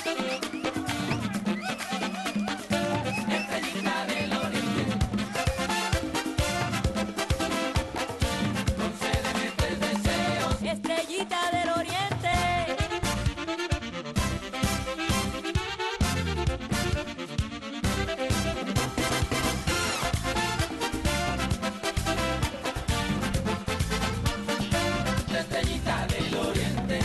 Estrellita del Oriente, concédeme tres deseos. Estrellita del Oriente. Estrellita del Oriente,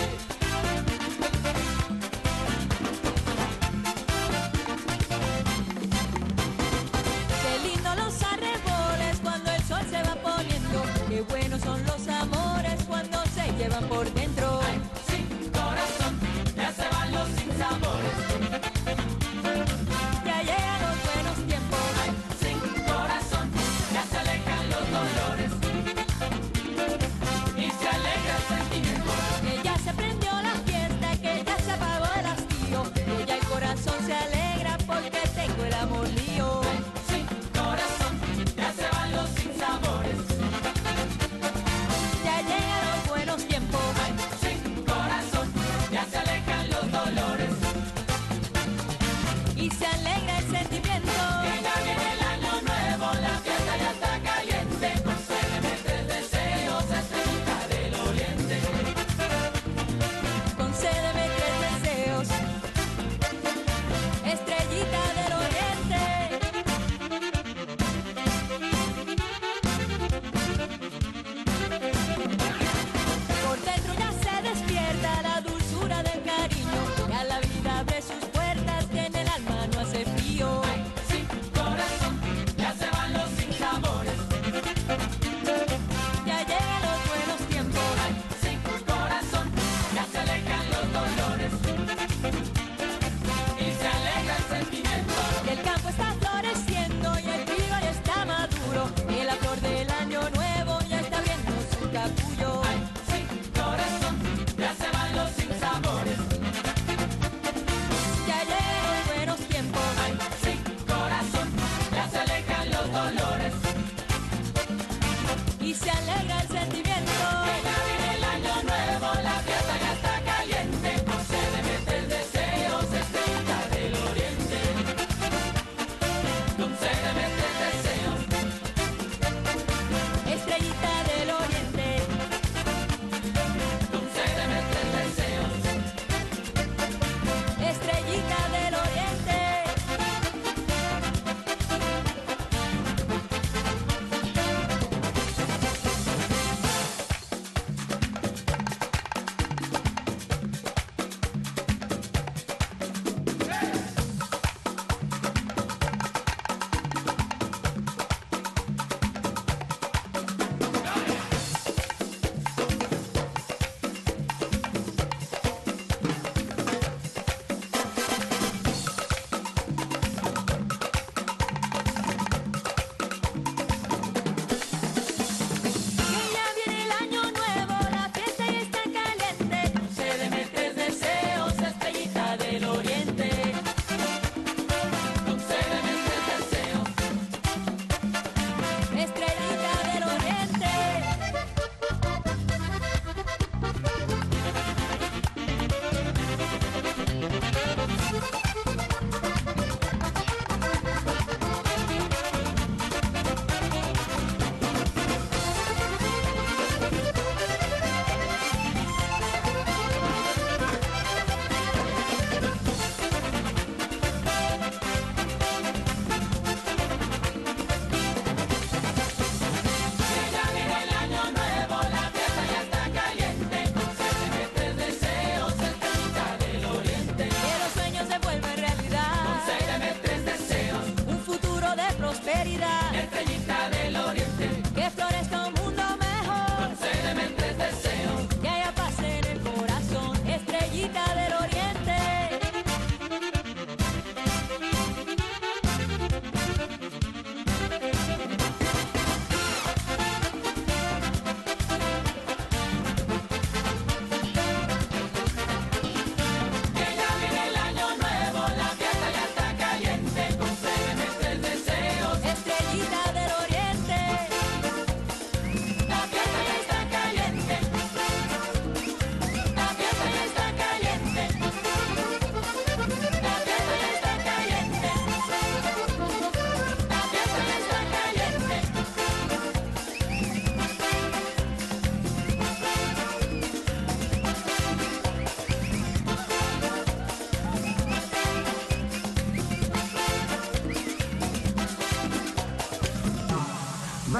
Qué lindo los arreboles cuando el sol se va poniendo. Qué buenos son los amores cuando se llevan por dentro. ay, sin corazón, ya se van los sinsabores. Ya llegan los buenos tiempos. Ay, sin corazón, ya se alejan los dolores. Y se alegra el sentimiento. Que ya se prendió la fiesta, que ya se apagó el hastío. Que ya el corazón se alegra porque tengo el amor mío. Ay, sin corazón, ya se van los sinsabores. Ya llegan los buenos tiempos. Ay, sin corazón, ya se alejan los dolores. Y se alegra el sentimiento. Que ya viene el año nuevo, la fiesta ya está caliente. Concédeme tres deseos, estrellita del Oriente. Concédeme tres deseos. Estrellita del Oriente. Por dentro ya se despierta la dulzura del cariño. Ya la vida abre sus puertas que en el alma no hace frío. Ay, sin corazón, ya se van los sinsabores. Ya llegan los buenos tiempos. Ay, sin corazón, ya se alejan los dolores. Y se alegra el sentimiento. Que el campo está floreciendo y el trigo ya está maduro. Y la flor del año nuevo ya está abriendo su capullo. Ay, sin corazón, ya se van los sinsabores. Ya llegan los buenos tiempos. Ay, sin corazón, ya se alejan los dolores. Y se alegra el sentimiento. Que ya viene el año nuevo, la fiesta ya está caliente. Concédeme tres deseos, estrellita del Oriente. Concédeme tres deseos. Estrellita del Oriente. Concédeme tres deseos. Estrellita del Oriente. Que ya viene el año nuevo, la fiesta ya está caliente. Concédeme tres deseos, estrellita del Oriente. Concédeme tres deseos. Estrellita del Oriente. Que ya viene el año nuevo, la fiesta ya está caliente. Concédeme tres deseos, estrellita del Oriente. Que los sueños se vuelvan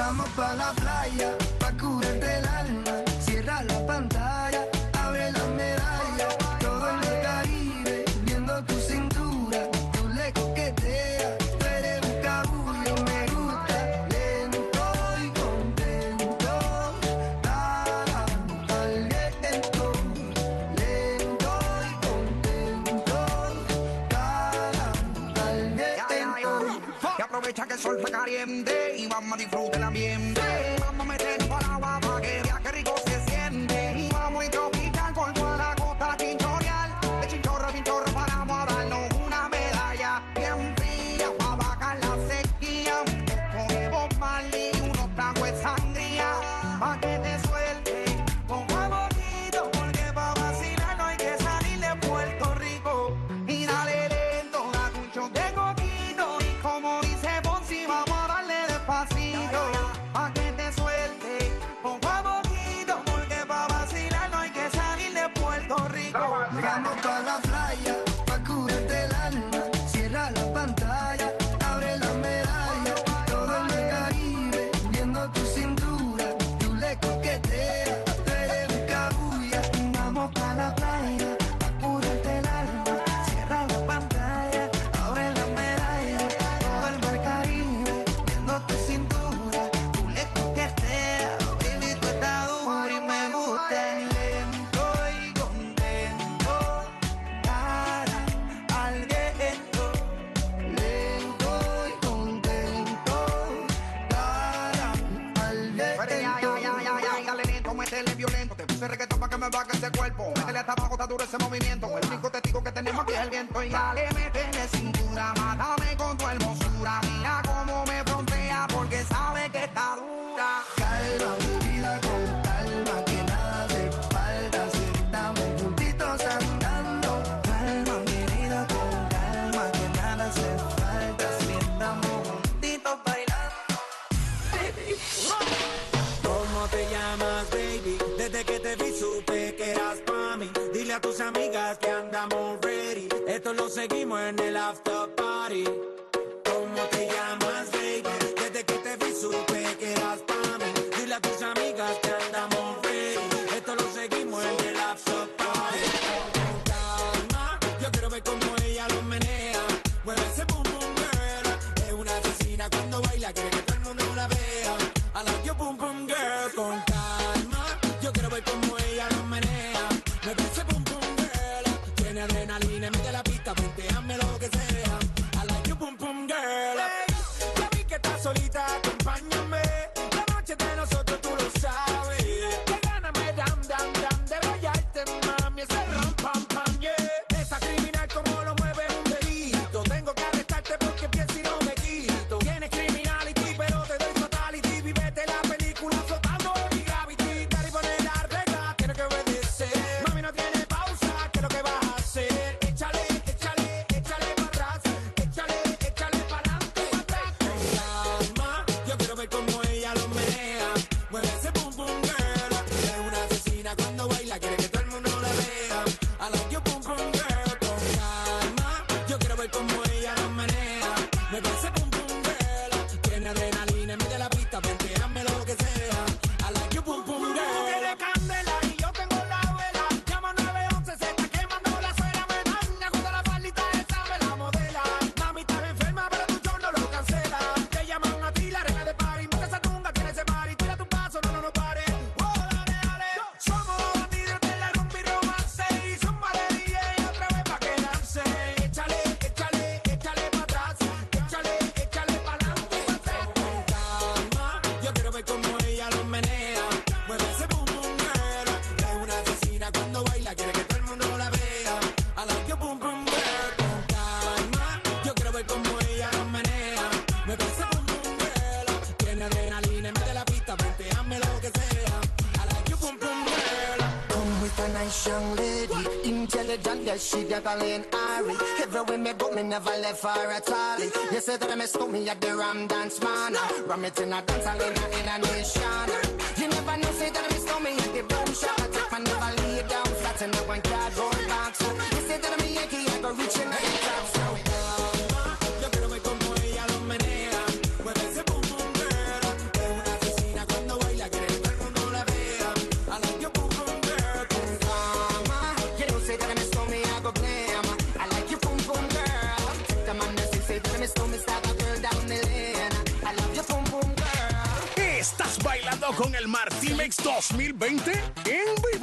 Vamos pa' la playa, pa' curarte el alma. Cierra la pantalla, abre la medalla. Todo en el Caribe, viendo tu cintura. Tú le coqueteas, tú eres un cabullo. Me gusta lento y contento. Al viento, lento y contento. Al viento. Y aprovecha que el sol está caliente y vamos a disfrutar el ambiente. Vamos a meternos para el agua para que vea que rico se siente. Y vamos a tropical por toda la costa chinchorreal. De chinchorro a chinchorro paramos a darnos una medalla bien fría para bajar la sequía. Un poco de Bob Marley y unos tragos de sangría pa' que te suelte poco a poquito, porque pa' vacilar no hay que salir de Puerto Rico. Y dale lento, da un shot de coquito. Y como dice Ponzi, vamos a darle despacito pa' que te suelte poco a poquito, porque pa' vacilar no hay que salir de Puerto Rico. Vamos pa' la playa, pa' curarte el alma. Cierra la pantalla, abre la medalla. Todo en el Caribe, viendo tu cintura. Tú le coqueteas, tú eres un cabulla. Vamos pa' la playa, pa' curarte el alma. Cierra la pantalla, abre la medalla. Todo el mar Caribe, viendo tu cintura. Tú le coqueteas, baby, tú estás duro y me gusta. Lento y contento, cara al viento. Lento y contento, cara al viento. Dale lento, métele violento. Te puse reggaetón pa' que me baje ese cuerpo. Métele hasta abajo, está duro ese movimiento. El único testigo que tenemos aquí es el viento. Y dale, métele cintura, mátame con tu hermosura. Mira cómo me frontea porque sabe que está dura. Calma mi vida con calma, que nada te falta si estamos juntitos andando. Calma mi vida con calma, que nada hace falta si estamos juntitos bailando. ¿Cómo te llamas, baby? Desde que te vi supe que eras pa' mí. Dile a tus amigas que andamos ready. Esto lo seguimos en el after party. ¿Cómo te llamas, baby? Desde que te vi supe que eras pa' mí. Dile a tus amigas que andamos ready. Esto lo seguimos en el after party. Con calma, yo quiero ver cómo ella lo menea. Mueve ese boom boom girl. Es una asesina cuando baila, quiere que todo el mundo la vea. I like your boom boom girl. Con calma, yo quiero ver cómo ella lo menea. Mueve ese boom boom girl. Tiene adrenalina, mete la pista, venteame lo que sea. I like your boom boom girl. Hey, ya vi que estás solita, acompáñame. La noche de nosotros tú lo sabes. Que gana me dam dam dam de rayarte, mami. Ese ram pam pam, yeah. Esa criminal como lo mueve es un delito. Tengo que arrestarte porque pienso y no me quito. Tienes criminality, pero te doy fatality. Vivete la película flotando en mi gravity. Dar y poner la regla, tienes que obedecer. Mami, no tiene pausa, ¿qué es lo que vas a hacer? Échale, échale, échale para atrás. Échale, échale para adelante, para atrás. Con calma, yo quiero ver cómo ella lo menea. Mueve ese boom boom girl. Es una asesina cuando baila, quiere que todo el mundo la vea. I like your boom boom girl. Con calma, yo quiero ver cómo ella lo menea. Mueve ese boom boom girl. Tiene adrenalina, mete la pista, venteame lo que sea. I like your boom boom girl. Tú tienes candela y yo tengo la vela. Llama 911, se está quemando la suela. Me daña cuando la faldita esa me la modela. Mami, estás enferma, pero tu show no lo cancela. Te llaman a ti, la reina de party. Mete esa tunga, tiene ese party. Tira tu paso, no pare. Oh, dale, dale. Somos bandidos de la rumba y romance. Y son DJ otra vez pa' quedarse. Échale, échale, échale para atrás. Échale, échale para adelante, para atrás. Con calma, yo quiero ver cómo ella lo menea. Mueve ese boom boom girl. Es una asesina cuando baila, quiere que todo el mundo la vea. I like your boom boom girl. Con calma, yo quiero ver cómo ella lo menea. Mueve ese boom boom girl. Tiene adrenalina, mete la pista, venteame lo que sea. I like your boom boom girl. Come with a nice young lady, intelligent, yes, she got a lane Ari. Everywhere me go, me never left her at all. You say that I miss me at the Ram Dance Man. Ram it in a dance, I in a nation. You never know, say that I miss me at the boom shop. I take my never lay down flat in a one cardboard box. You say that I'm a Yankee, I go reaching the top. So Yo quiero ver cómo ella lo menea. Mueve ese boom boom girl. Es una Dímelo con el Martí Mix 2020 en vivo.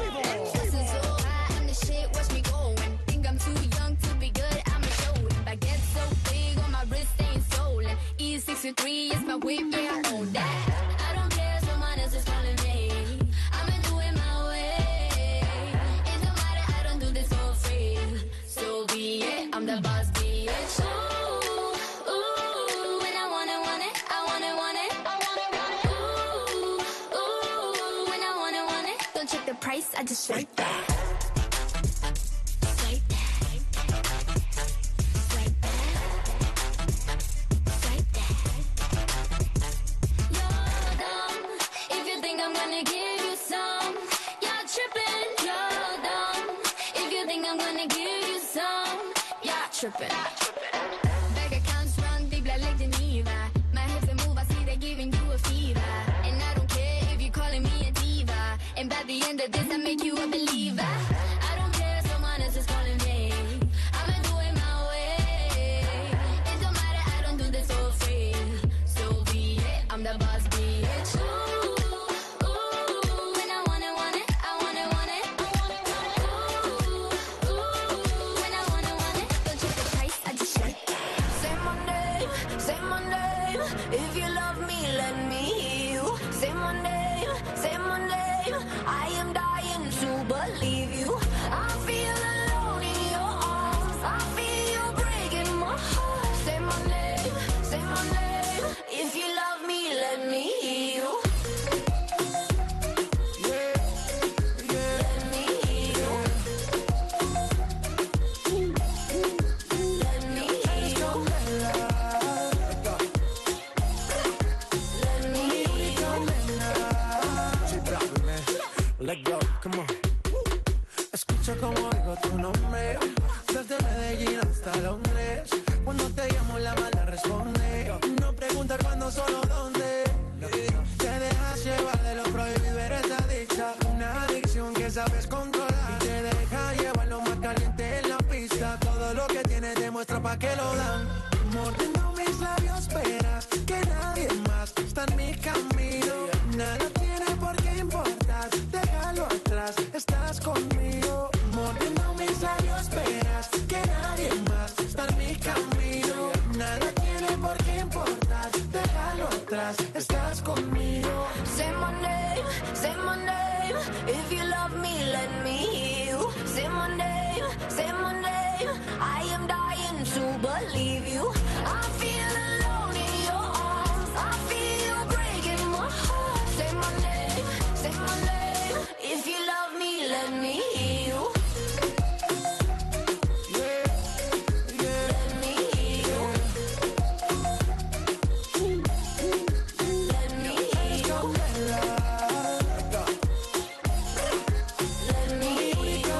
E63 is my whip, yeah, I own that. I don't care if someone else is calling me. I'ma do it my way. It don't matter, I don't do this for free. So be it, I'm the boss, bitch. Ooh, ooh, when I want it, I want it. Ooh, when I want it. Don't check the price, I just swipe that. Swipe that. Bank accounts run deep like Geneva. My hips and move, I see they're giving you a fever. And I don't care if you're calling me a diva. And by the end of this, I make you a believer. I don't care if someone else is calling me. I'ma do it my way. It don't matter, I don't do this for free. So be it, I'm the boss, bitch. Ooh, ooh, when I want it, I want it. When I want it, don't check the price, I just swipe that. Say my name, if you love me, let me hear you. Say my name, I am dying to believe you. I feel alone in your arms, I feel you breaking my heart. Say my name, if you love me, let me hear you. Let me hear you. Let me hear you. Let me hear you. Let go, come on. Escucha como oigo tu nombre, desde Medellín hasta Londres. Cuando te llamo la mala responde. No pregunta cuándo, solo dónde. Te dejas llevar de lo prohibido, eres adicta. Una adicción que sabes controlar. Y te deja llevar lo más caliente en la pista. Todo lo que tienes demuestra pa' que lo dan. Mordiendo mis labios, verás que nadie más está en mi camino. Nada tiene por qué importar, déjalo atrás, estás conmigo. Mordiendo mis labios, verás que nadie más está en mi camino. Nada tiene por qué importar, déjalo atrás, estás conmigo. Say my name, if you love me, let me hear you. Say my name, I am dying to believe you. I feel alone in your arms, I feel you breaking my heart. Say my name, if you love me, let me hear you. Let me hear you. Let me hear you. Let me hear you.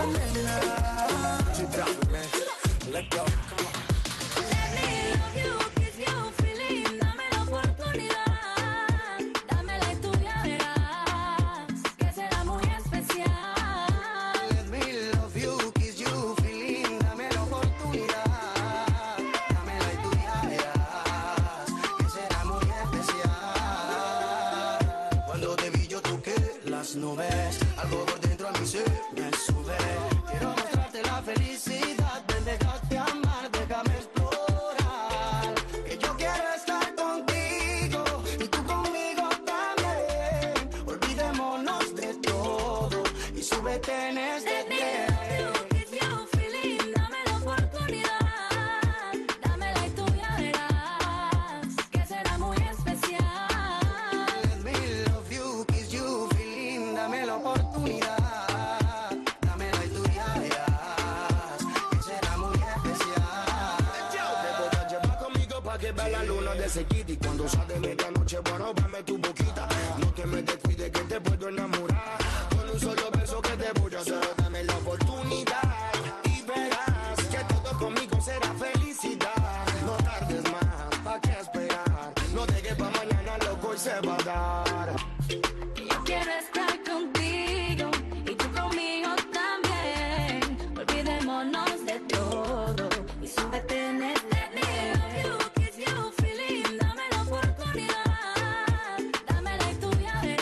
Let go, come on. Let me love you, kiss you, feeling. Dame la oportunidad, dámela y tú ya verás que será muy especial. Let me love you, kiss you, feeling. Dame la oportunidad, dámela y tú ya verás que será muy especial. Cuando te vi yo toqué las nubes, algo por dentro a mí se me sube. Quiero mostrarte la felicidad, ven, déjate amar, déjame explorar. Que yo quiero estar contigo y tú conmigo también. Olvidémonos de todo y súbete en este Let me tren. love you, kiss you, feeling. Dame la oportunidad, dámela y tú ya verás que será muy especial. Let me love you, kiss you, feeling. Dame la oportunidad, dámela y tú ya verás que será muy especial. Te podrás llevar conmigo pa' que vea la luna de ese kitty. Cuando sea de medianoche, bueno, dame tu boquita. No te me descuides que te puedo enamorar. Con un solo beso que te voy a hacer. Dame la oportunidad y verás que todo conmigo será felicidad. No tardes más, ¿pa' qué esperar? No dejes pa' mañana, loco, y se va a dar. Yo quiero estar contigo y tú conmigo también. Olvidémonos de todo y súbete en este tren. Kiss you, feeling. Dame la oportunidad, dámela y tú ya verás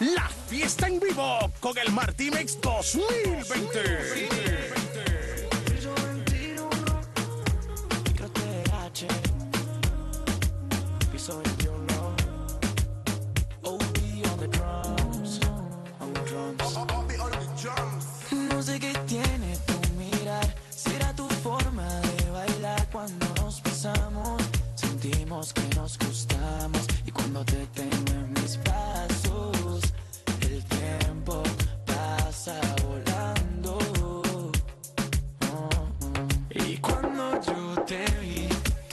La fiesta en vivo con el Martimex 2020. No sé qué tiene tu mirar, será tu forma de bailar cuando nos besamos. Sentimos que nos gustamos y cuando te tengo en mis brazos, el tiempo pasa volando. Y cuando yo te vi,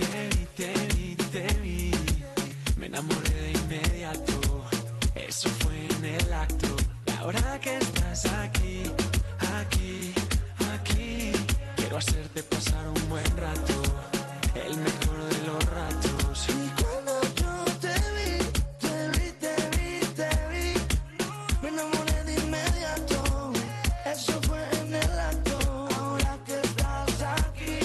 me enamoré de inmediato. Eso fue en el acto. Y ahora que estás aquí, quiero hacerte pasar un buen rato, el mejor de los ratos. Y cuando yo te vi, me enamoré de inmediato. Eso fue en el acto. Ahora que estás aquí,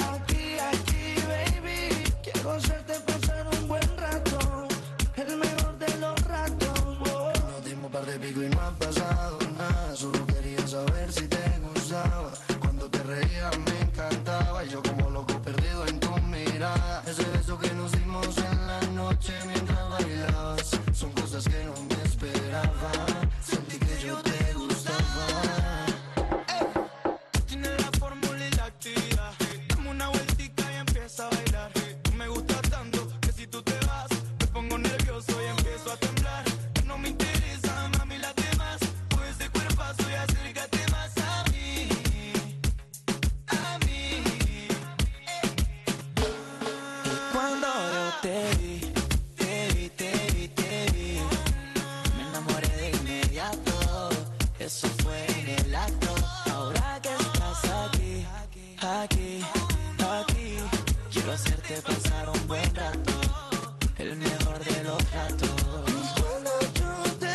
baby, quiero hacerte pasar un buen rato, el mejor de los ratos. Nos dimos par de pico y no ha pasado nada. Solo quería saber si te gustaba. Cuando te reías me encantaba. Yo como loco perdido en tu mirada. Ese beso que nos dimos en la noche mientras bailabas, son cosas que no me esperaba. Sentí que yo te gustaba. Tienes la fórmula y la actividad. Dame una vueltica y empieza a bailar. Tú me gustas tanto que si tú te vas, me pongo nervioso y empiezo a temblar. No me interesa, mami, las demás. Por ese cuerpazo y acércate más a mí. Y cuando yo te vi, me enamoré de inmediato. Eso fue en el acto. Ahora que estás aquí, quiero hacerte pasar un buen rato, el mejor de los ratos. Cuando yo te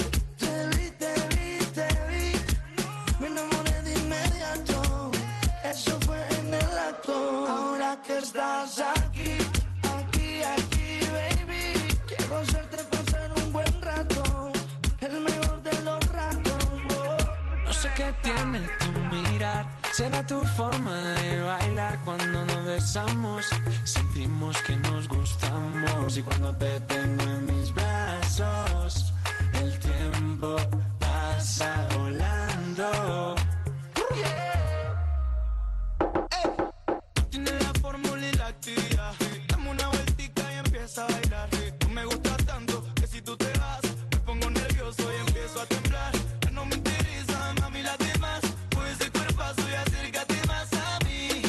vi, me enamoré de inmediato. Eso fue en el acto. Ahora que estás aquí, baby, quiero hacerte pasar un buen rato, el mejor de los ratos. No sé qué tiene tu mirar, será tu forma de bailar cuando nos besamos. Sentimos que nos gustamos y cuando te tengo en mis brazos, el tiempo pasa volando. Tienes la fórmula y la actividad. Dame una vueltica y empieza a bailar. Tú me gustas tanto que si tú te vas, me pongo nervioso y empiezo a temblar. No me interesa, mami, las demás. Por ese cuerpazo y acércate más a mí.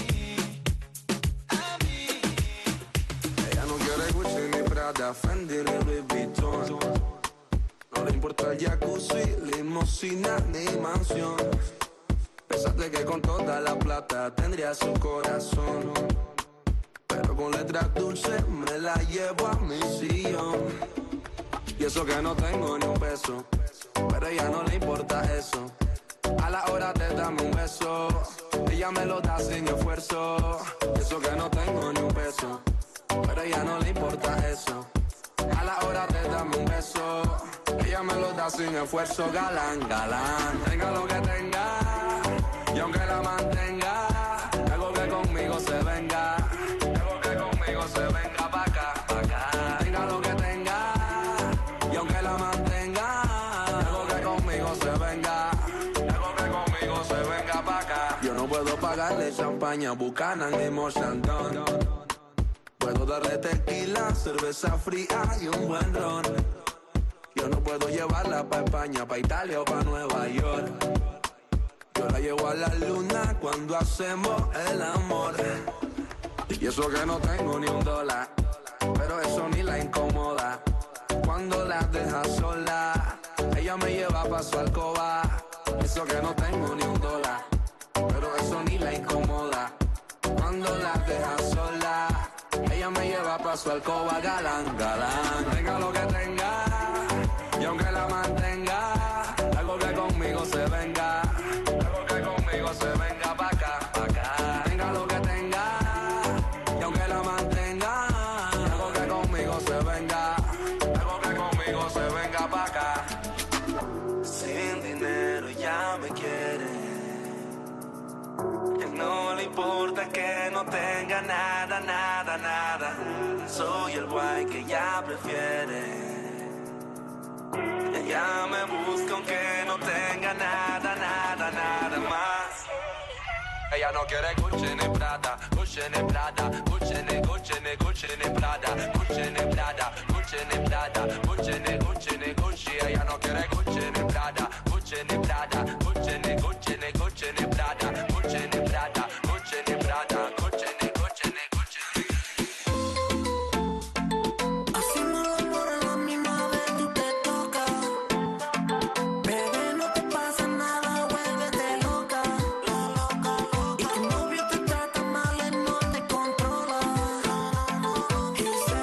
Ella no quiere Gucci ni Prada, Fendi ni Louis Vuitton. No le importa el jacuzzi, limosina ni mansión. Pensaste que con toda la plata tendría su corazón, pero con letras dulces me la llevo a mi sillón. Y eso que no tengo ni un peso, pero a ella no le importa eso. A la hora de darme un beso, ella me lo da sin esfuerzo. Y eso que no tengo ni un peso, pero a ella no le importa eso. A la hora de darme un beso, ella me lo da sin esfuerzo. Galán, tenga lo que tenga, y aunque la mantenga, algo que conmigo se venga, pa' acá, tenga lo que tenga, y aunque la mantenga, algo que conmigo se venga, pa' acá. Yo no puedo pagarle champaña, Buchanan ni Morsandón. Puedo darle tequila, cerveza fría y un buen ron. Yo no puedo llevarla pa' España, pa' Italia o pa' Nueva York. Yo la llevo a la luna cuando hacemos el amor. Y eso que no tengo ni un dólar, pero eso ni la incomoda. Cuando la deja sola, ella me lleva pa' su alcoba. Eso que no tengo ni un dólar, pero eso ni la incomoda. Cuando la deja sola, ella me lleva pa' su alcoba. Galán, tenga lo que tenga, y aunque la mantenga, algo que conmigo se venga, pa' acá, tenga lo que tenga, y aunque la mantenga, algo que conmigo se venga, pa' acá. no tenga nada, nada, nada. Soy el guay que ella prefiere. Ella me busca aunque no tenga nada, nada, nada más. Ella no quiere Gucci ni Prada, Gucci ni Prada, Gucci ni, Gucci ni, Gucci ni Prada, Gucci ni Prada, Gucci ni Prada, Gucci ni, Gucci ni, Gucci. Ella no quiere Gucci ni Prada, Gucci ni Prada, Gucci ni, Gucci ni, Gucci ni Prada, Gucci ni Prada, Gucci ni Prada, Gucci ni, Gucci ni, Gucci ni. Hacemos el amor a la misma vez, tú te tocas. Bebé, no te pasa nada, vuélvete loca. Y tu novio te trata mal, él no te controla. Y sé,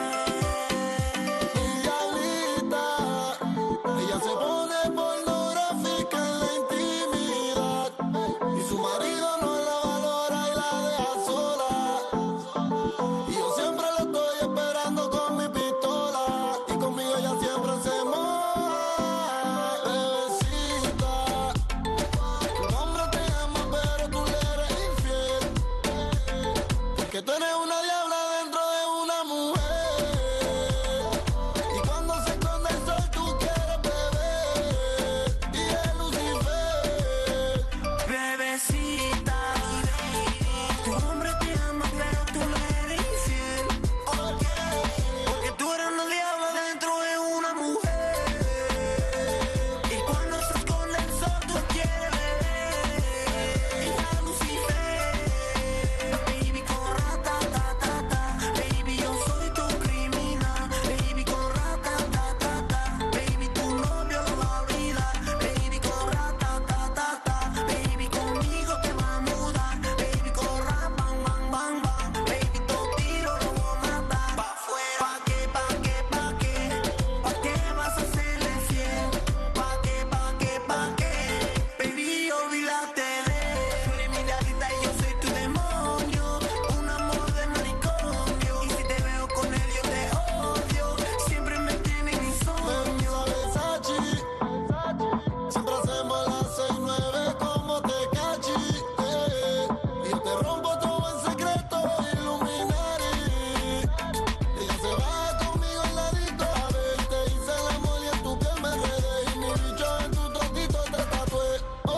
Miguelita, ella se pone pornográfica en la intimidad y su marido no la valora y la deja sola. Y yo siempre la estoy esperando con mi pistola y conmigo ella siempre se moja. Bebecita, tu hombre te ama pero tú le eres infiel, porque tú eres una diabla dentro de una mujer. Y cuando se esconde el sol tú quieres beber y es Lucifer. bebecita, tu hombre te ama pero tú le eres infiel. Porque tú eres una diabla dentro de una mujer. Y cuando se esconde el sol tú quieres beber y es Lucifer. Baby, corra, ta, ta, ta, ta. Baby, yo soy tu criminal. Baby, corra, ta, ta, ta, ta. Baby, tu novio lo va a olvidar. Baby, corra, ta, ta, ta, ta. Baby, conmigo te va a mudar. Baby, corra, bang, bang, bang, bang. Baby, todo tiro lo voy a matar. Pa' fuera. ¿Pa' qué, pa' qué, pa' qué? ¿Pa' qué vas a serle fiel? ¿Pa' qué, pa' qué, pa' qué? Baby, olvídate de él. Tú eres mi diablita y yo soy tu demonio. Un amor de manicomio. Y si te veo con él yo te odio. Siempre me tienes en insomnio. Versace, siempre hacemos las 6-9 como Tecachi, y yo te rompo todo en secreto, Illuminati. Ella se va conmigo al ladito a verte y se la amor y en tu piel me enredé y mi bicho en tu trotito te tatué. Oh,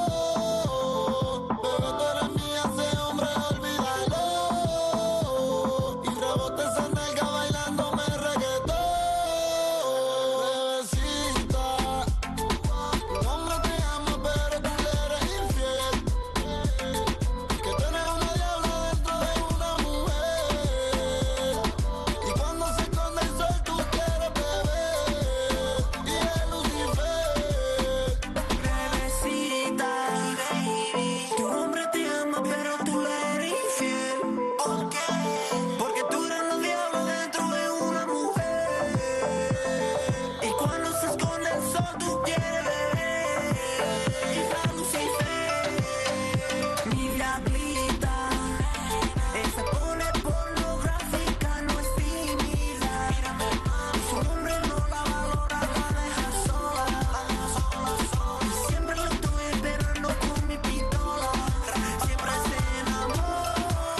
bebé, tú eres mía, ese hombre, olvídalo. Y rebote esa nalga bailándome reggaetón. Bebecita, tu hombre te ama pero tú le eres infiel, porque tú eres una diabla dentro de una mujer. Y cuando se esconde el sol tú quieres beber y es Lucifer. Bebecita, baby, tu hombre te ama pero tú le eres infiel. ¿Por qué? Porque tú eres un diablo dentro de una mujer. Y cuando se esconde el sol tú quieres beber y es Lucifer. Mi diablita, esa pone pornográfica, no es tímida. Y su hombre no la valora, la deja sola. Y siempre lo estoy esperando con mi pistola. Siempre se enamora.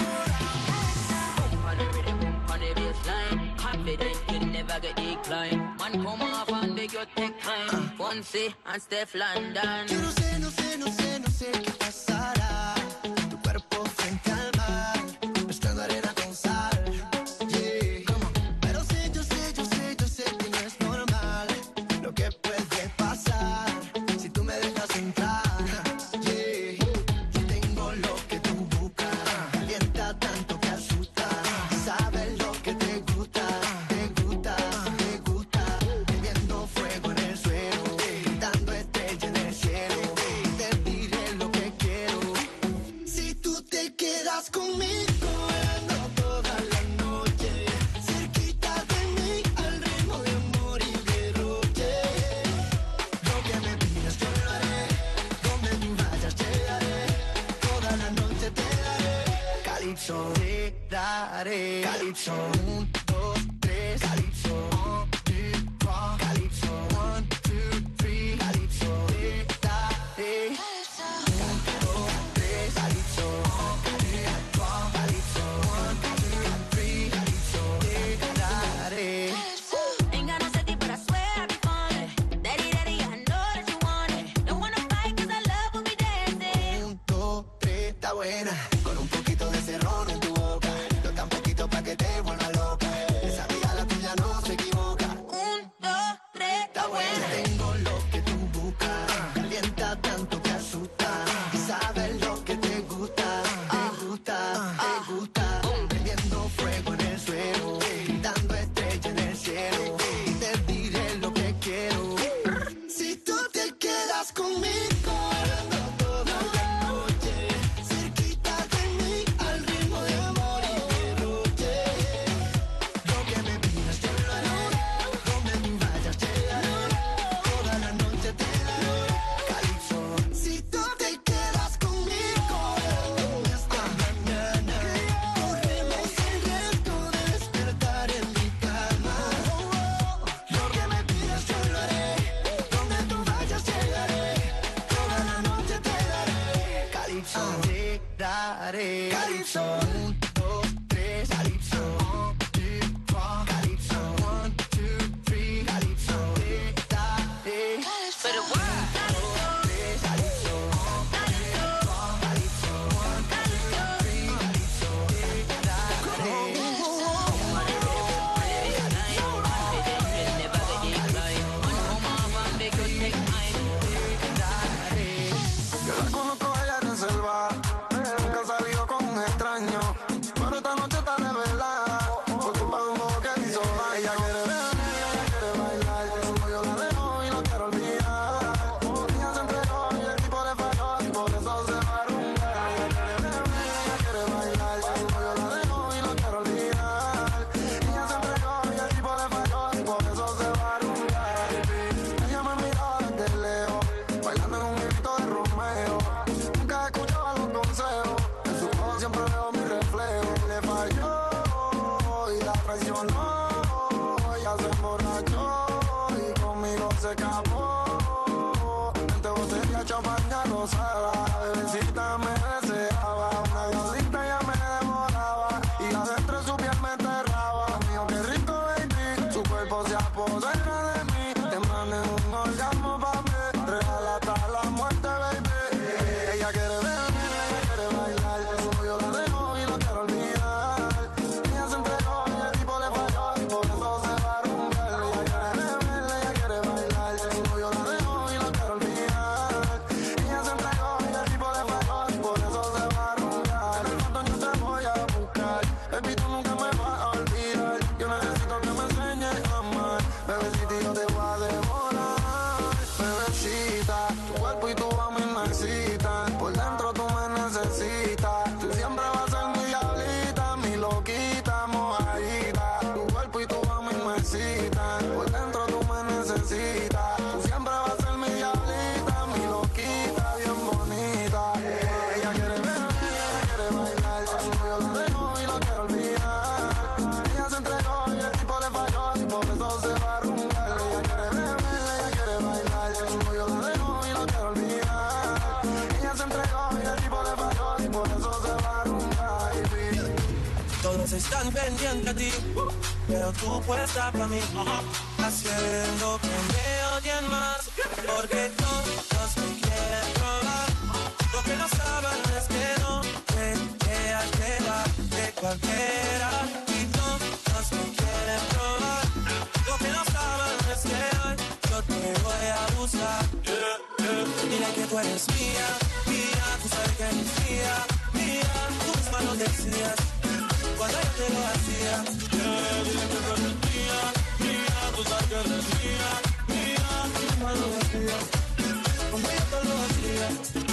On the rhythm, on the baseline, confident you never get declined. Man, come off and make your take time. Fonzie and Steph London. Yo no sé, no sé, no sé, no sé qué pasará. Tu cuerpo frente al mar, mezclando arena con sal. Yeah. Pero sé, yo sé, yo sé, yo sé que no es normal lo que puede pasar si tú me dejas entrar. Yeah. Yo tengo lo que tú buscas, calienta tanto que asusta. Sabes lo que te gusta, te gusta, te gusta. Viendo fuego en el suelo, gritando estrella en el cielo. Te diré lo que quiero. Si tú te quedas conmigo, bailando toda la noche, cerquita de mí, al ritmo de amor y derroche. Lo que me pidas yo lo haré, donde tú vayas llegaré, toda la noche te daré. Calypso, te daré. Calypso, 1, 2, 3, Calypso, 1, 2, 3, Calypso, 1, 2, 3, Calypso, te daré. 1, 2, 3, Calypso, 1, 2, 3, Calypso. buena, con un poquito de cerrón en tu boca. No tan poquito pa' que te vuelva loca. Esa amiga la tuya no se equivoca. 1, 2, 3, Está buena. Tengo lo que tú buscas. Calienta tanto que asusta. Y sabes lo que te gusta. Te gusta, te gusta. Prendiendo fuego en el suelo. Dando estrella en el cielo. Y te diré lo que quiero. Si tú te quedas conmigo. Calypso, 1, 2, 3, Calypso, 1, 2, 3, Calypso, 1, 2, 3, Calypso, For the world. Están pendientes a ti, pero tú puestas para mí, haciendo que me odien más, porque todos me quieren probar. Lo que no saben es que no te dejas llevar de cualquiera, y todos me quieren probar. Lo que no saben es que hoy yo te voy a abusar. Dile que tú eres mía, mía, tú sabes que eres mía, mía, tus manos decías cuando yo te lo hacía. Dile que tú eres mía, mía, tú sabes que eres mía, mía, tus manos decías cuando yo te lo hacía.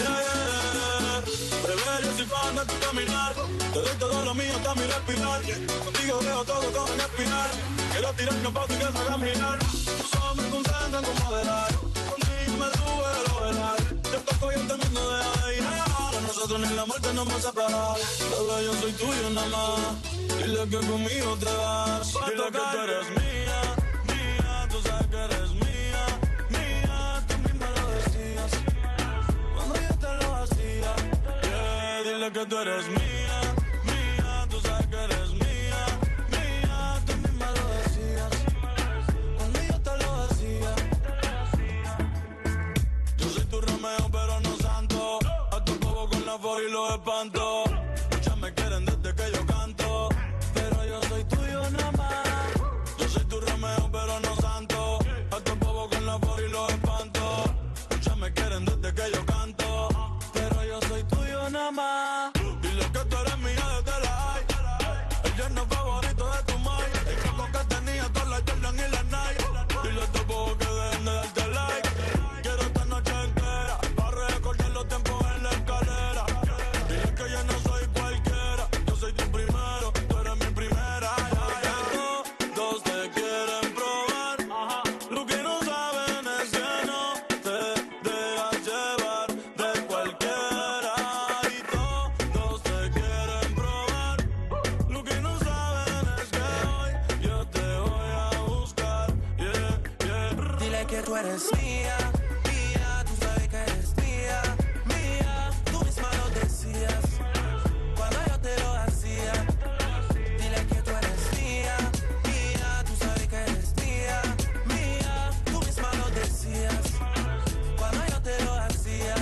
Prevé, yo soy fan de tu caminar, te doy todo lo mío hasta mi respirar. Contigo veo todo como en espiral, quiero tirarme un paso y que se haga mirar. Tus ojos me concentran como moderar, contigo me sube a lo velar. Te toco y este mundo deja de ir. Nosotros ni la muerte nos va a separar. Bebé, yo soy tuyo nada más. Dile que conmigo te vas. Dile que tú eres mía, mía. Tú sabes que eres mía, mía. Tú misma lo decías cuando yo te lo hacía. Yeah, dile que tú eres mía, mía. Tú sabes que eres mía, mía. Tú misma lo decías cuando yo te lo hacía. Yo soy tu Romeo pero no santo. A tu bobo con la for y lo espanto. Muchas me quieren desde que yo canto, pero yo soy tuyo nada más. Yo soy tu Romeo, pero no santo. Hasta un bobo con la flor y los espanto. Muchas me quieren desde que yo canto, pero yo soy tuyo nada más. Dile que tú eres mía desde la high. El yerno favorito de tu mai. El coco que tenía todas las Jordan y las Nike. Dile a estos bobos que dejen de darte like. Quiero esta noche entera para recordar los tiempos en la escalera. Dile que yo no soy cualquiera. Yo soy tu primero, tú eres mi primera. Todos te quieren probar. Lo que no saben es que no te dejas llevar de cualquiera. Y todos te quieren probar. Lo que no saben es que hoy yo te voy a buscar. Yeah, yeah. Dile que tú eres mía, mía, tú sabes que eres mía, mía, tú misma lo decías cuando yo te lo hacía. Dile que tú eres mía, mía, tú sabes que eres mía, mía, tú misma lo decías cuando yo te lo hacía.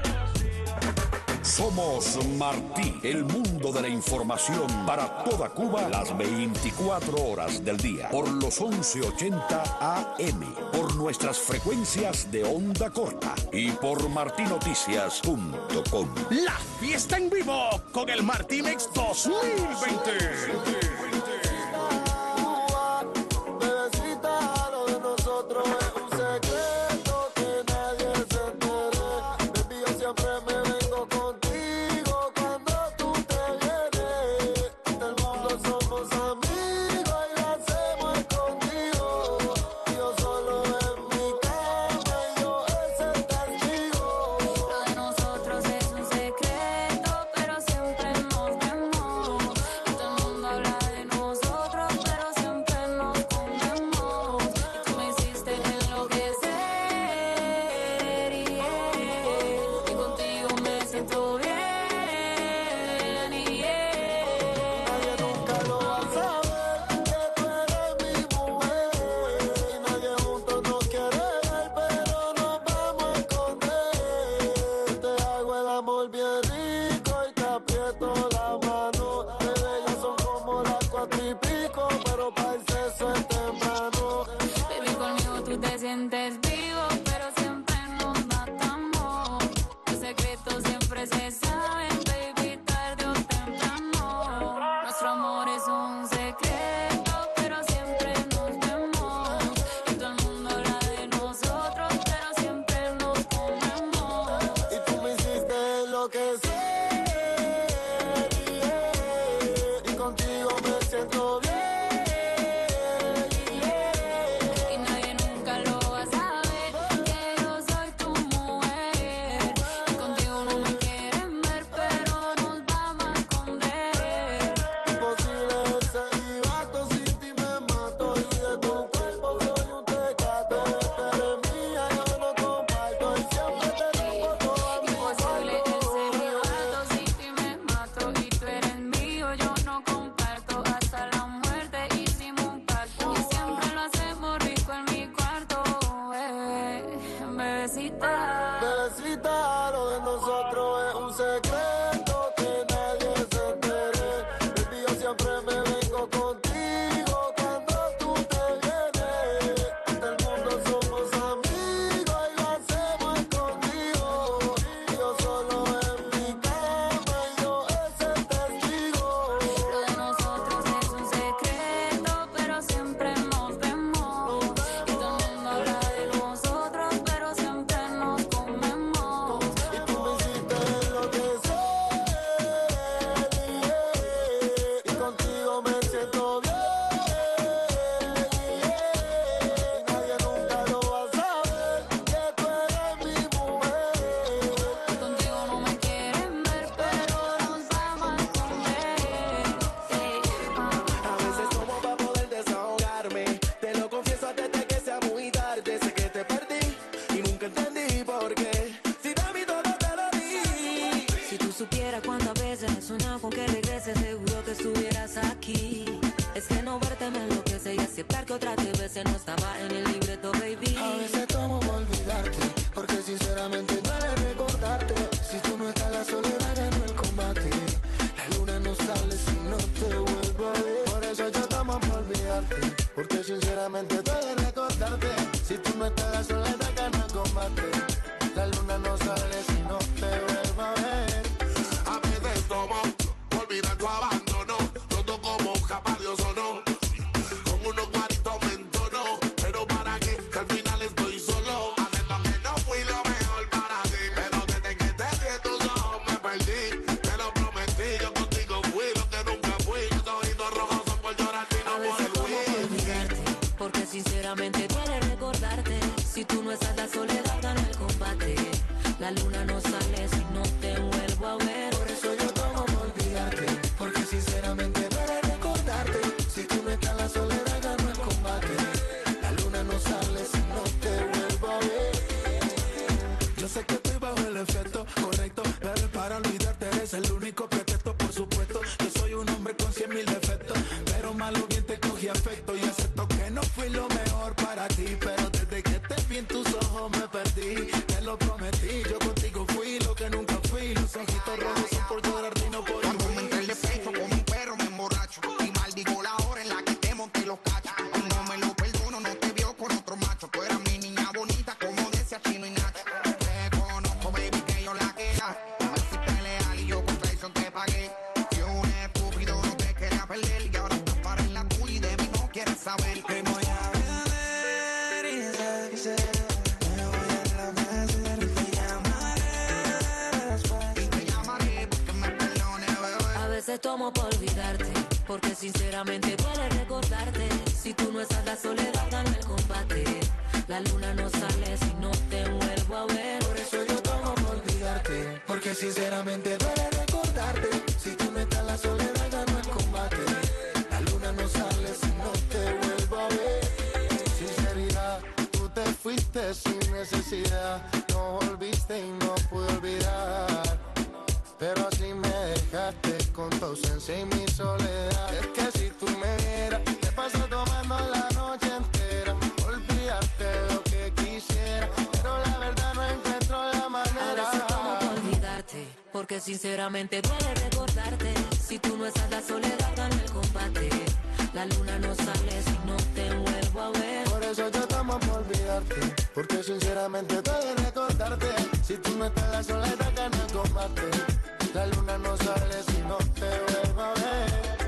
Somos Martí, el mundo de la información para toda Cuba las 24 horas del día. Por los 1180 AM, por nuestras frecuencias de onda corta y por martinoticias.com. La fiesta en vivo con el Martimex 2020. Bebecita, lo de nosotros es un secreto que nadie se entere. Baby, yo siempre me vengo contigo cuando tú te vienes. Del mundo somos amigos y lo hacemos escondido. Yo solo en mi cama y yo ese testigo. Lo de nosotros es un secreto, pero siempre nos vemos. Todo el mundo habla de nosotros, pero siempre nos comemos. Y tú me hiciste enloquecer, y contigo me siento bien, Nadie nunca lo va a saber que tú eres mi mujer. Y nadie juntos nos quiere ver, pero nos vamos a esconder. Te hago el amor bien rico y te aprieto la mano. Bebé, ya son como las 4 y pico, pero para el sexo es temprano. Baby, conmigo tú te sientes vivo, pero siempre nos matamos. Los secretos siempre se saben, baby, tarde o temprano. Nuestro amor es un secreto, pero siempre nos vemos. Y todo el mundo habla de nosotros, pero siempre nos comemos. Y tú me hiciste enloquecer, y contigo me siento bien. Y nadie nunca lo va a saber, que yo soy tu mujer. Y contigo no me quieren ver, pero nos vamos a esconder. Imposible ser vato, sin ti me mato. Y de tu cuerpo soy un tecato. Tú eres mía, yo no comparto. Y siempre te rompo todas mis Imposible el fotos. celibato, si ti me mato y tú eres mío, yo no comparto hasta la muerte, hicimos un pacto y siempre lo hacemos rico en mi cuarto, bebecita. Bebecita, lo de nosotros es un secreto que nadie se entere. Baby, yo siempre me vengo contigo cuando tú te vienes. Del mundo somos amigos y lo hacemos escondido. Yo solo en mi cama y yo ese testigo. Lo de nosotros es un secreto, pero siempre nos vemos. Y todo el mundo habla de nosotros, pero siempre nos comemos. Y tú me hiciste enloquecer, y contigo me siento bien. Y nadie nunca lo va a saber que tú eres mi mujer. Contigo no me quieren ver, pero nos vamos a esconder. A veces tomo para poder desahogarme. Te lo confieso antes de que sea muy tarde. Sé que te perdí y nunca entendí por qué. Si de mí todo te lo di. Si tú supieras cuántas veces he soñado con que regreses, seguro que estuvieras aquí. Es que no verte me enloquece y aceptar que otras veces no estaba en el libreto, baby. A veces tomo por olvidarte, porque sinceramente duele recordarte. Si tú no estás, la soledad ganó el combate. combate. La luna no sale si no te vuelvo a ver. Por eso yo tomo por olvidarte, porque sinceramente duele recordarte. Si tú no estás, la soledad gana el combate. La luna no sale si no te vuelvo a ver. Yo sé que estoy bajo el efecto correcto, pero para olvidarte eres el único pretexto. Por supuesto, yo soy un hombre con 100,000 defectos, pero malo bien te cogí afecto. Y acepto que no fui lo mejor para ti, pero desde que te vi en tus ojos me perdí. Te lo prometí, yo contigo fui lo que nunca fui. Los ojitos rojos son por llorarte y no por Cuando me entré el despecho como un perro me emborracho y maldigo la hora en la que te monté los cachos. No me lo perdono, no te vio con otro macho. Tú eras mi niña bonita como decía Chino y Nacho. Te conozco, baby, que yo la quería. A ver si te leal y yo con traición te pagué. Fui un estúpido, no te quería perder. Y ahora estás para en la tuya y de mí no quieres saber. Te voy a beber y esa que será. Me voy a la mesa y te llamaré después. Y te llamaré porque me perdone, bebé. A veces tomo por olvidarte, porque sinceramente duele recordarte. Si tú no estás, la soledad gana el combate. La luna no sale si no te vuelvo a ver. Por eso yo tomo por olvidarte, porque sinceramente duele recordarte. Si tú no estás, la soledad gana el combate. La luna no sale si no te vuelvo a ver. Sinceridad, tú te fuiste sin necesidad. No volviste y no pude olvidar. Pero así me dejaste con tu ausencia y mi soledad. Es que si tú me vieras, te paso tomando la noche entera. Olvidarte lo que quisiera, pero la verdad no encuentro la A manera. veces tomo por olvidarte, porque sinceramente duele recordarte. Si tú no estás, la soledad gana el combate. La luna no sale si no te vuelvo a ver. Por eso yo tomo por olvidarte, porque sinceramente duele recordarte. Si tú no estás, la soledad gana el combate. La luna no sale si no te vuelvo a ver.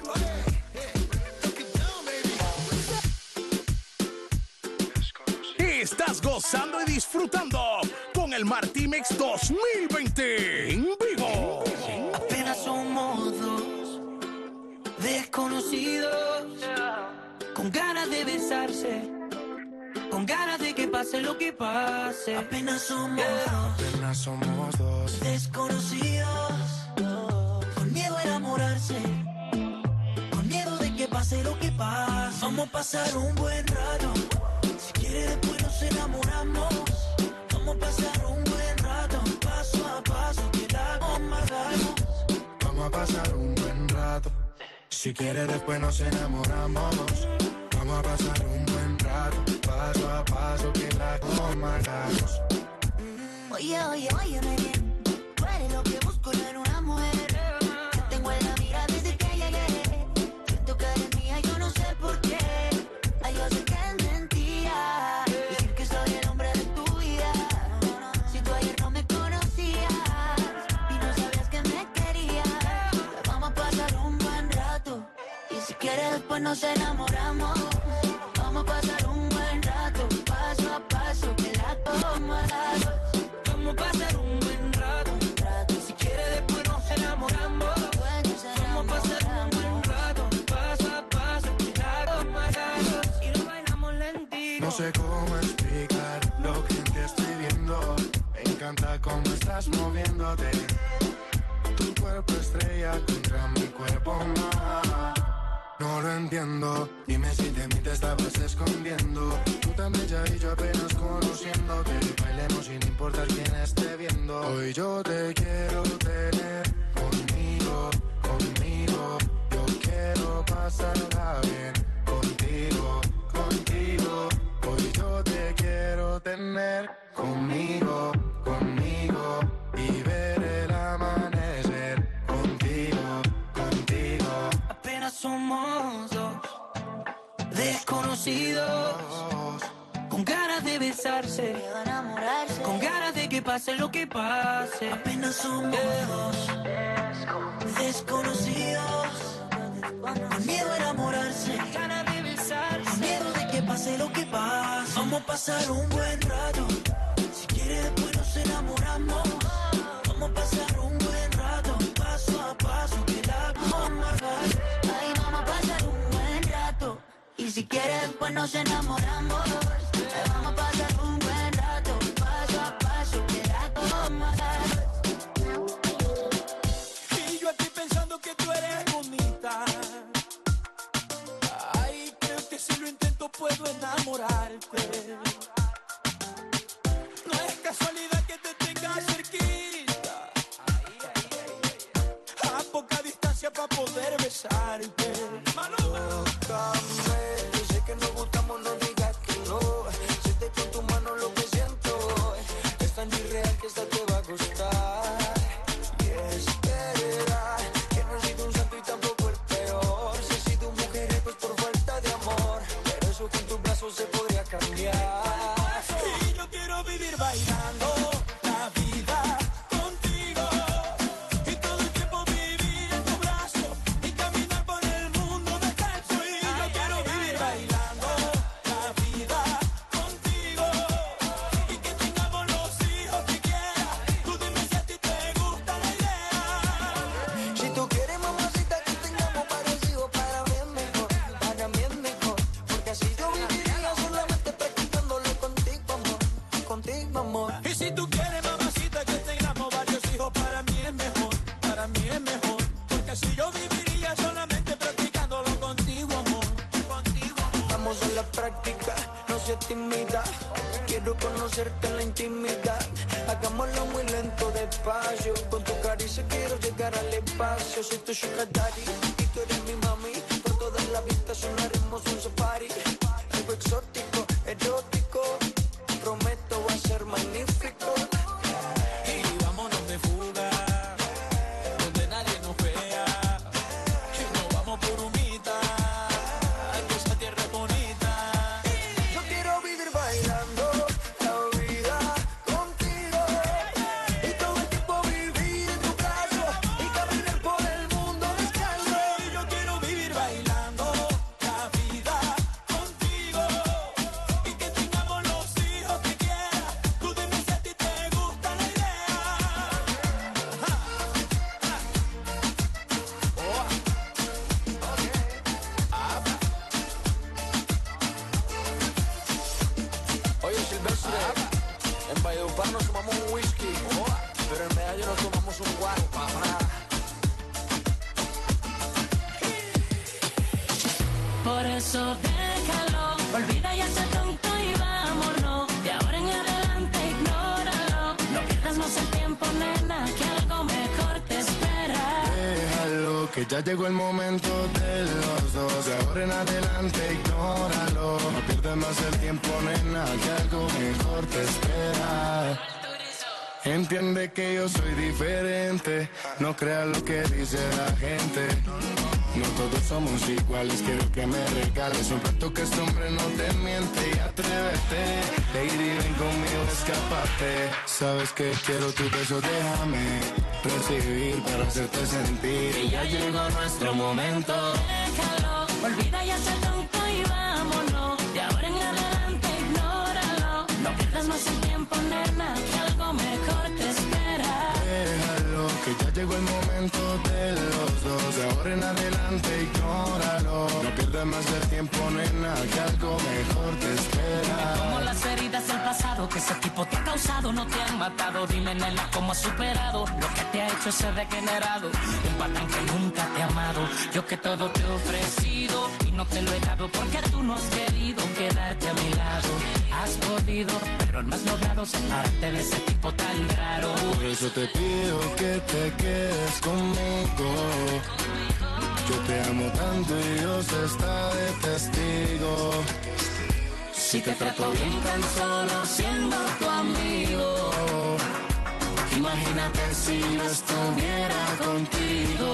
Estás gozando y disfrutando con el Martimex 2020 en vivo. Apenas somos dos desconocidos, con ganas de besarse, con ganas de que pase lo que pase. Apenas somos dos desconocidos, con miedo a enamorarse, con miedo de que pase lo que pase. Vamos a pasar un buen rato, si quieres después nos enamoramos. Vamos a pasar un buen rato, paso a paso, que la amarramos. Vamos a pasar un buen rato, si quieres después nos enamoramos. Vamos a pasar un buen rato, paso a paso, que la amarramos. Oye, oye, óyeme bien. Tú eres lo que busco yo en una mujer. Te tengo en la mira desde que llegué. Siento que eres mía, yo no sé por qué. Ay, yo sé que es mentira decir que soy el hombre de tu vida. Si tú ayer no me conocías y no sabías que me querías, vamos a pasar un buen rato. Y si quieres después nos enamoramos. Vamos a pasar un buen rato, paso a paso, que la tomarás. Vamos a pasar un buen rato, si quieres después nos enamoramos. Vamos a pasar un buen rato, paso a paso, que la tomarás. Y lo bailamos lentito. No sé cómo explicar lo que te estoy viendo. Me encanta cómo estás moviéndote. Tu cuerpo estrella contra mi cuerpo más. No lo entiendo, dime si de mí te estabas escondiendo. Tú tan bella y yo apenas conociéndote. Bailemos sin importar quién esté viendo. Hoy yo te quiero tener conmigo, conmigo. Yo quiero pasarla bien contigo, contigo. Hoy yo te quiero tener conmigo, conmigo. Y ver el amanecer contigo, contigo. Apenas somos dos desconocidos, con ganas de besarse, con ganas de que pase lo que pase. Apenas somos dos desconocidos, con miedo a enamorarse, ganas de besarse, con miedo de que pase lo que pase. Vamos a pasar un buen rato, si quieres después nos enamoramos. Vamos a pasar un buen rato, paso a paso, que la amarramos. Ay, vamos a pasar un buen rato. Y si quieres después nos enamoramos. Vamos a pasar un buen rato, paso a paso. casualidad que te tenga cerquita, a poca distancia para poder besarte. Tócame, yo sé que nos gustamos, no digas que no. Siente con tu mano lo que siento. Es tan irreal que esta te va a gustar. Y espera, que no he sido un santo y tampoco el peor. Si he sido mujer, pues por falta de amor. Pero eso con tus brazos se podría cambiar. Y yo quiero vivir bailando la vida contigo. Y todo el tiempo vivir en tu brazo y caminar por el mundo descalzo. Y yo quiero vivir bailando la vida contigo. Y que tengamos los hijos que quieras. Tú dime si a ti te gusta la idea. Si tú quieres, mamacita, que tengamos varios hijos, para mí es mejor, para mí es mejor. Porque así yo viviría solamente practicándolo contigo, amor, contigo, amor. Y si tú quieres, mamacita, que tengamos varios hijos, para mí es mejor, para mí es mejor. Porque así yo viviría solamente practicándolo contigo, amor, contigo, amor. Vamos a la práctica, no seas tímida. Quiero conocerte en la intimidad. Hagámoslo muy lento, despacio. Con tu caricia quiero llegar al espacio. Soy tu sugar daddy y tú eres mi mami. Por toda la vista sonaremos un safari. Algo exótico, erótico. Prometo va a ser magnífico. Y vámonos de fuga, donde nadie nos vea. Y nos vamos por humita, que esa tierra es bonita. Yo quiero vivir bailando la vida contigo. Y todo el tiempo vivir en tu brazo y caminar por el mundo descalzo. Y yo quiero vivir bailando la vida contigo. Y que tengamos los hijos que quieras. Tú dime si a ti te gusta la idea. Oye, Silvestre, en Valledupar nos tomamos un whisky, pero en Medallo nos tomamos un guaro, papá. Por eso déjalo, olvida ya ese tonto y vámonos. De ahora en adelante ignóralo. No pierdas más el tiempo, nena, que algo mejor te espera. Déjalo, que ya llegó el momento de los dos. De ahora en adelante, ignóralo. No pierdas más el tiempo, nena, que algo mejor te espera. Entiende que yo soy diferente. No creas lo que dice la gente. No todos somos iguales, quiero que me regales un rato que este hombre no te miente. Y atrévete, lady, ven conmigo, escápate. Sabes que quiero tu beso, déjame recibir para hacerte sentir. Y ya llegó nuestro momento. Déjalo, olvida ya ese tonto y vámonos. De ahora en adelante ignóralo. No pierdas más el tiempo, nena, que algo mejor te espera. Déjalo, que ya llegó el momento de los dos. De ahora en adelante, ignóralo. No pierdas más el tiempo, nena, que algo mejor te espera. Como las heridas del pasado que ese tipo te ha causado no te han matado. Dime, nena, cómo has superado lo que te ha hecho ese degenerado. Un patán que nunca te ha amado. Yo que todo te he ofrecido y no te lo he dado porque tú no has querido quedarte a mi lado. Has podido, pero no has logrado separarte de ese tipo tan raro. Por eso te pido que te quedes conmigo. Yo te amo tanto y Dios está de testigo. Si te trato bien tan solo siendo tu amigo. Imagínate si yo estuviera contigo.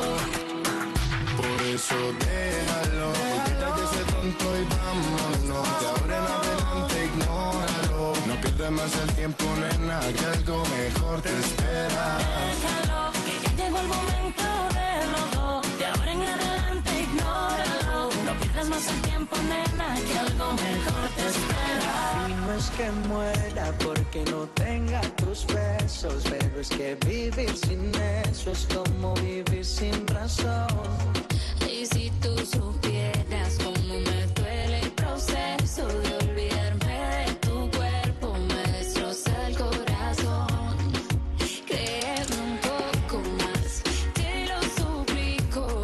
Por eso déjalo, quítate ese tonto y vámonos. De ahora en adelante ignóralo. No pierdas más el tiempo, nena, que algo mejor te espera. Déjalo, que ya llegó el momento de los dos. De ahora en adelante ignóralo. No pierdas más el tiempo, nena, que algo mejor te espera. Y no es que muera porque no tenga tus besos, pero es que vivir sin eso es como vivir sin razón. Y si tú supieras cómo me duele el proceso de olvidarme de tu cuerpo, me destroza el corazón. Créeme un poco más, te lo suplico,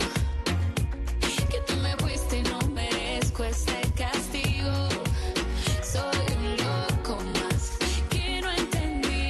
que tú me fuiste y no merezco este castigo. Soy un loco más que no ha entendido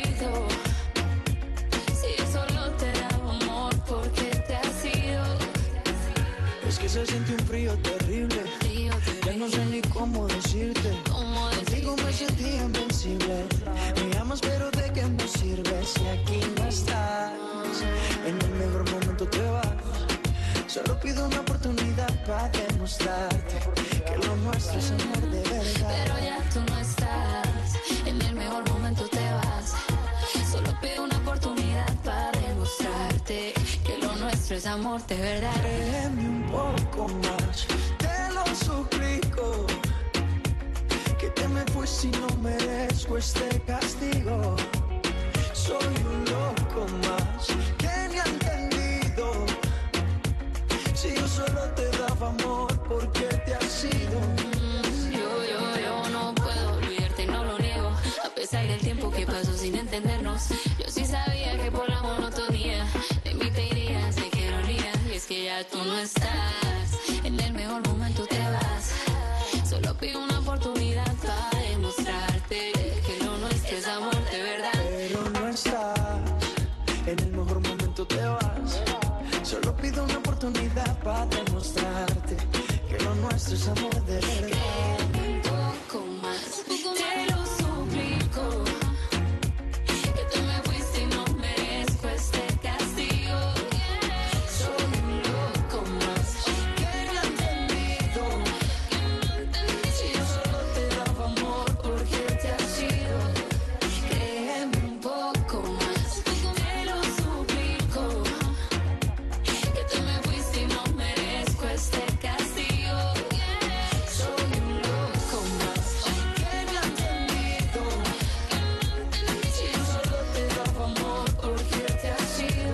se siente un frío terrible. Ya no sé ni cómo decirte. Contigo me sentí invencible. Me amas pero ¿de qué me sirve si aquí no estás? En el mejor momento te vas. Solo pido una oportunidad para demostrarte que lo nuestro es amor de verdad. Pero ya tú no estás, en el mejor momento te vas. Solo pido una oportunidad para demostrarte que lo nuestro es amor de verdad. Créeme un poco más, te lo suplico. Que te me fuiste y no merezco este castigo. Soy un loco más que ni ha entendido. Si yo solo te daba amor, ¿por qué te has ido? Yo no puedo olvidarte, no lo niego. A pesar del tiempo que pasó sin entendernos, yo sí sabía que por la monotonía de mí te irías, de que dolía. Y es que ya tú no estás, en el mejor momento te vas. Solo pido una oportunidad para demostrarte que lo nuestro es amor de verdad. Pero no estás, en el mejor momento te vas. Solo pido una oportunidad para demostrarte que lo nuestro es amor de verdad. Créeme un poco más, te lo suplico. Que tú me fuiste y no merezco este castigo. Soy un loco más que no ha entendido. Si yo solo te daba amor, ¿por qué te has ido? Créeme un poco más, te lo suplico. Que tú me fuiste y no merezco este castigo. Soy un loco más que no ha entendido. Si yo solo te daba amor, ¿por qué te has ido?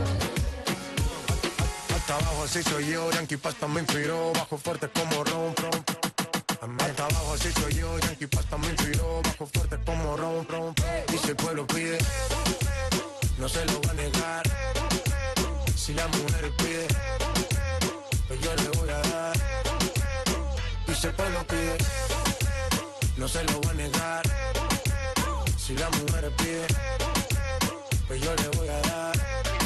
Hasta abajo así soy yo, Yankee Pasta me inspiró, bajo fuerte como ron. Hasta abajo así soy yo, Yankee Pasta me inspiró, bajo fuerte como ron. Y si el pueblo pide, no se lo va a negar. Si la mujer pide, pues yo le voy a dar. Y si el pueblo pide, no se lo va a negar. Si la mujer pide, pues yo le voy a dar.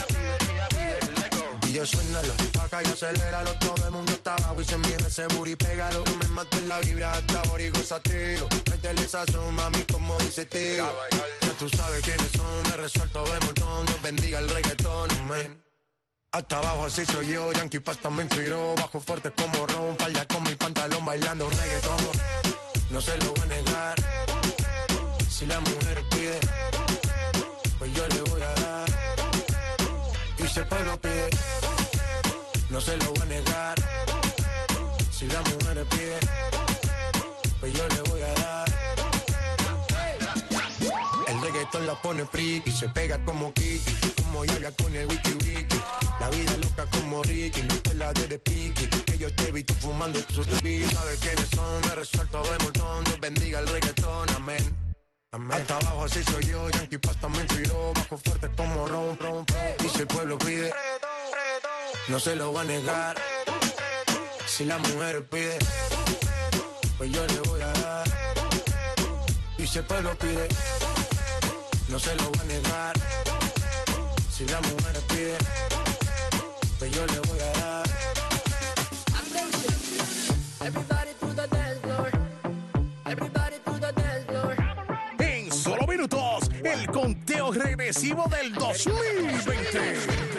Y yo suénalo, acá y aceléralo. Todo el mundo está abajo y se mira ese booty, pégalo. No me mates la vibra hasta ahora y gozatelo. Métele sazón, mami, como dice tío. Ya tú sabes quiénes son, me resuelto de montón. Dios bendiga el reggaetón, man. Hasta abajo así soy yo, Yankee Pasta me inspiró. Bajo fuerte como ron, falda con mi pantalón bailando reggaetón. No se lo voy a negar. Si la mujer pide, pues yo le voy a dar. Y si el pueblo pide, no se lo voy a negar. Si la mujer pide, pues yo le voy a dar. El reggaetón la pone friki, se pega como Kiki, como Yaya con el wiki wiki. La vida loca como Ricky, no te la de piqui. Que yo te vi tú fumando tus beats. ¿Sabes quiénes son? Me resuelto de montón. Dios bendiga el reggaetón, amén. Hasta abajo así soy yo, Yankee Pasta me inspiró, bajo fuerte como ron. Y si el pueblo pide, no se lo va a negar. Si la mujer pide, pues yo le voy a dar. Y si el pueblo pide, no se lo va a negar. Si la mujer pide, pues yo le voy a dar. Everybody to the dance floor. Everybody to the dance floor. En solo minutos, el conteo regresivo del 2020.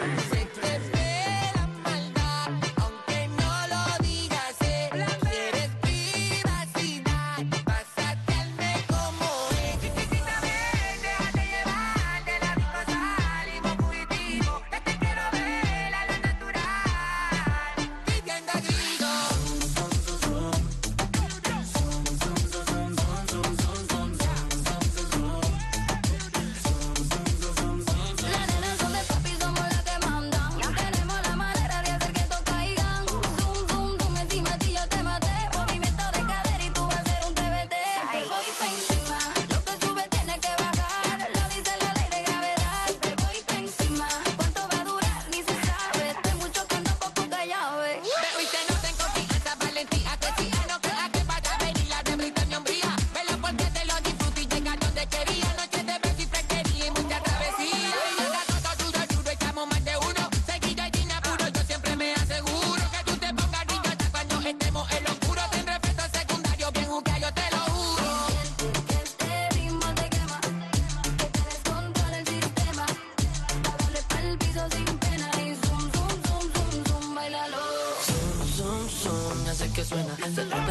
Las nenas son de papi, somos las que mandan.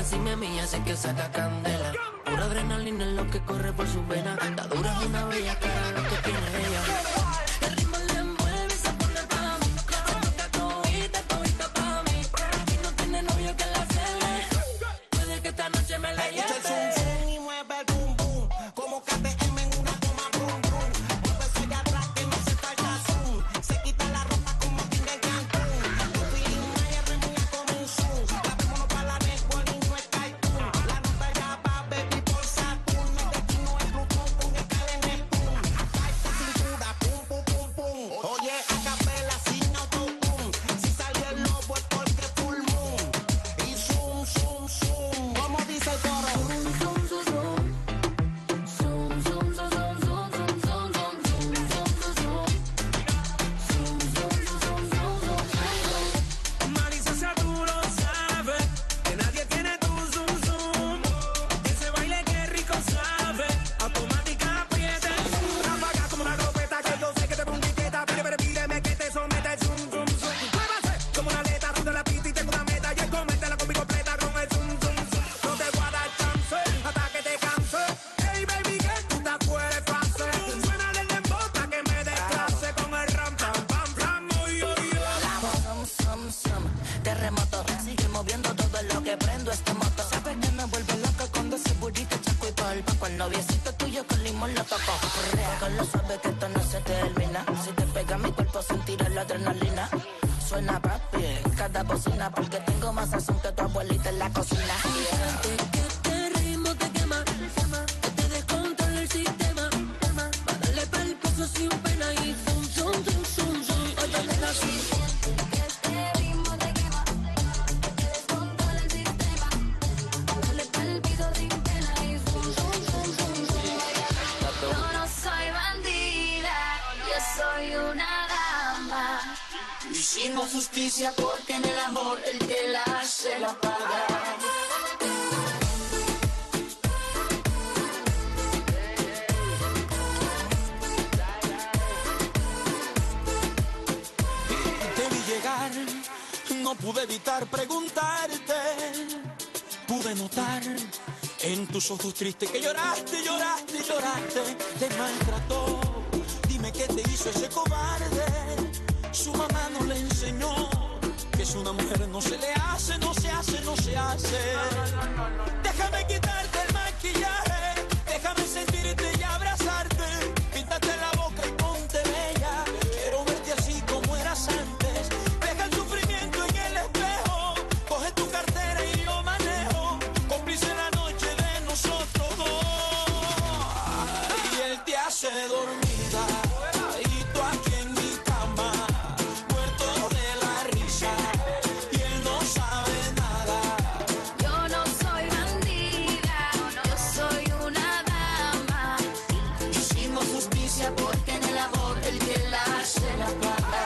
encima mía, sé que saca candela. Pura adrenalina es lo que corre por sus venas. La dura es una bella cara lo que tiene ella. El ritmo le envuelve y se pone pa' mí. Se toca todita pa' mí. Y no tiene novio que la cele. Puede que esta noche me la lleve. Echa el zum zum y mueve el bum bum. Como KTM en una toma brum brum. Mueve eso allá atrás que no se falta zoom. Se quita la ropa como Tinga en Cancún. Tu feeling Maya remula como un zoom. La vámonos pa' la network y no es cartoon. La nota ya va baby por Saturn. Mi destino es Bluetooth con escala en Neptune. Falta cintura, pum pum pum pum. Oye, a capela sin autotune. Si salió el lobo es porque full moon. Y zoom zoom zoom. Como dice el coro. Marisa Saturo sabe que nadie tiene tu zoom zoom. Ese baile que rico sabe, automática aprieta. Ráfaga como una glopeta que yo sé que te pongo etiqueta. Pídeme que te someta el zoom zoom zoom. Muévase como una aleta, ruta la pista y tengo una meta. Y el coméntela con mi completa con el zoom zoom zoom. No te voy a dar chance hasta que te canse. Hey baby que tú te acuerdes fase. Suena del dembota que me desclase con el ram pam pam pam. Oy oy oy. Terremoto, sigue moviendo todo lo que prendo este moto. Sabes que me vuelve loca cuando ese burrito chaco y polvo. Con el noviecito tuyo con limón lo toco. Porque lo sabes que esto no se termina. Si te pega mi cuerpo sentirá la adrenalina. Suena papi, cada bocina porque tengo más sazón que tu abuelita en la cocina. Que este ritmo te quema, que te descontrola el sistema. Pa' darle pa'l paso sin pena y zum zum zum zum zum. Oye, nena, así. Yo no soy bandida, yo soy una dama. Hicimos justicia porque en el amor el que la hace la paga. Te vi llegar, no pude evitar preguntarte. Pude notar en tus ojos tristes que lloraste, lloraste, lloraste. Te maltrató, dime qué te hizo ese cobarde. Su mamá no le enseñó que es una mujer no se le hace, no se hace, no se hace. Déjame quitarte el maquillaje, déjame sentirte y abrazarte. Píntate la boca y ponte bella. Quiero verte así como eras antes. Deja el sufrimiento en el espejo. Coge tu cartera y yo manejo. Cómplice la noche de nosotros dos. Y él te hace dormida. Y tú aquí en mi cama, muerto de la risa. Y él no sabe nada. Yo no soy bandida, yo soy una dama. Hicimos justicia porque en el amor el que la hace la paga.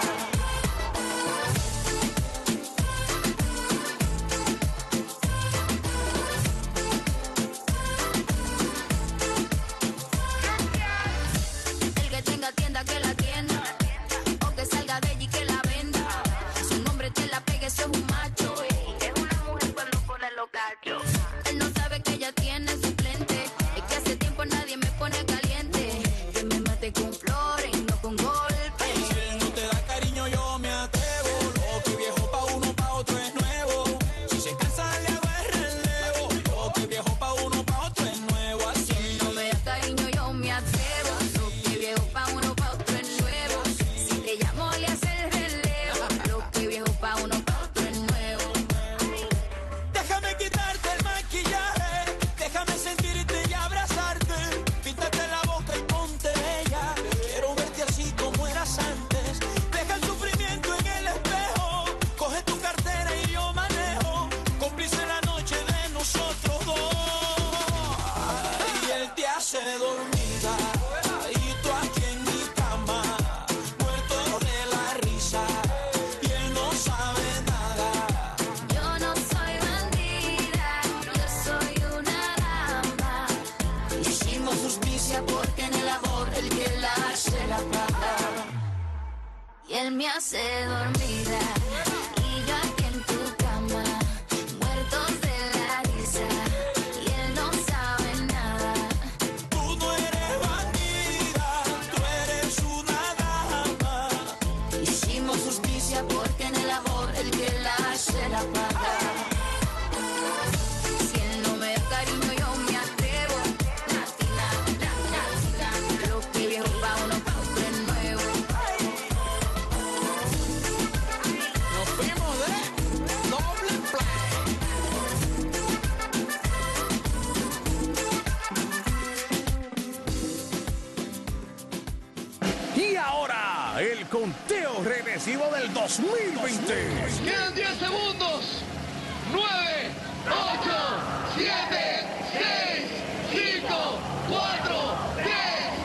El que tenga tienda que la tienda, o que salga de allí que la venda. Su nombre te la pegue, eso es un macho. Es una mujer cuando pone los cachos. Él no sabe que ella tiene suplente. Es que hace tiempo nadie me pone caliente. Que me mate con flores y no con golpes. Si él no te da cariño yo me atrevo. Lo que viejo pa' uno, pa' otro es nuevo. Si se cansa le hago el relevo. Lo que viejo pa' uno, pa' otro es nuevo. Así No me da cariño, yo me atrevo. Lo que viejo pa' uno, pa' otro es nuevo. Si te llamo, le hace el relevo. Lo que viejo pa' uno, pa' otro es nuevo. déjame quitarte el maquillaje, déjame sentirte y abrazarte. Píntate la boca y ponte bella. Quiero verte así como eras antes. Deja el sufrimiento en el espejo. Coge tu cartera y yo manejo. Cómplice la noche de nosotros dos. Y él te hace dormida. Y tú aquí en mi cama, muerto de la risa. Y él no sabe nada. Yo no soy bandida, yo soy una dama. Hicimos justicia porque en el amor el que la hace la paga. Y él me hace dormida. Y yo aquí en tu cama, muertos de la risa. Y ahora, el conteo regresivo del 2020. Quedan 10 segundos.